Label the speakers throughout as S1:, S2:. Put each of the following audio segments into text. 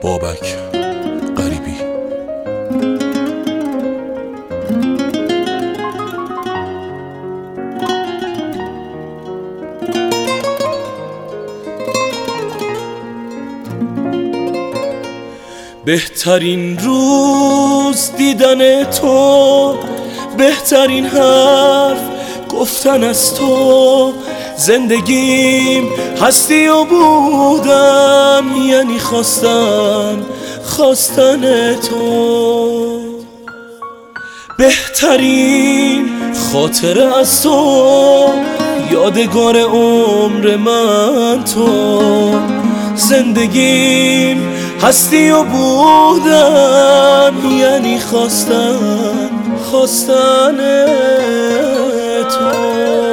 S1: بابک غریبی. بهترین روز دیدن تو، بهترین حرف گفتن از تو، زندگیم هستی و بودن یعنی خواستن تو. بهترین خاطره از تو، یادگار عمر من تو، زندگیم هستی و بودن یعنی خواستن تو.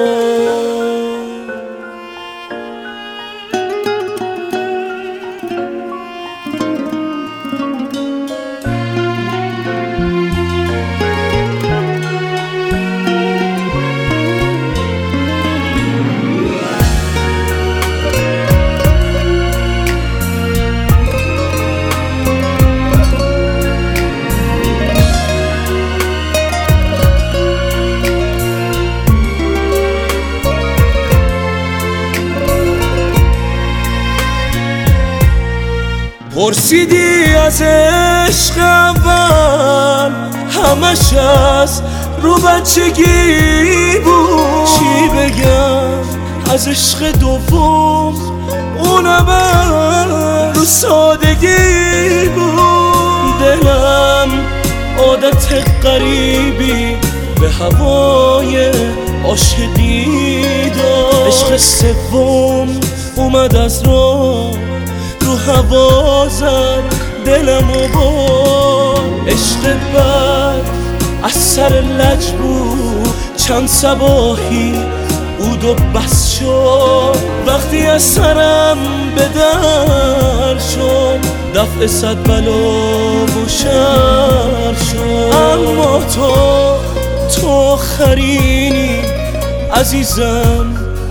S1: پرسیدی از عشق اول، همش از رو بچگی بود. چی بگم از عشق دوم، اونم رو سادگی بود. دلم عادت غریبی به هوای عاشقی داشت. عشق سوم اومد از رو هوا زد دلمو با. عشق بعد از سر لج بود، چند صباحی بود و بس شد. وقتی از سرم به در شد، دفع صد بلا و شر شد. اما تو آخرینی عزیزم،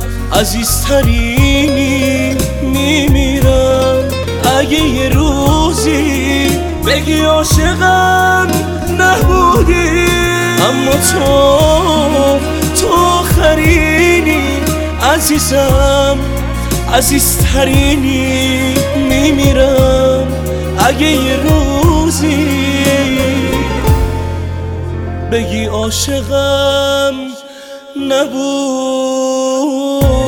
S1: عزیزترینی. میمیرم اگه یه روزی بگی عاشقم نبودی. اما تو آخرینی عزیزم، عزیزترینی. میمیرم اگه یه روزی بگی عاشقم نبودی.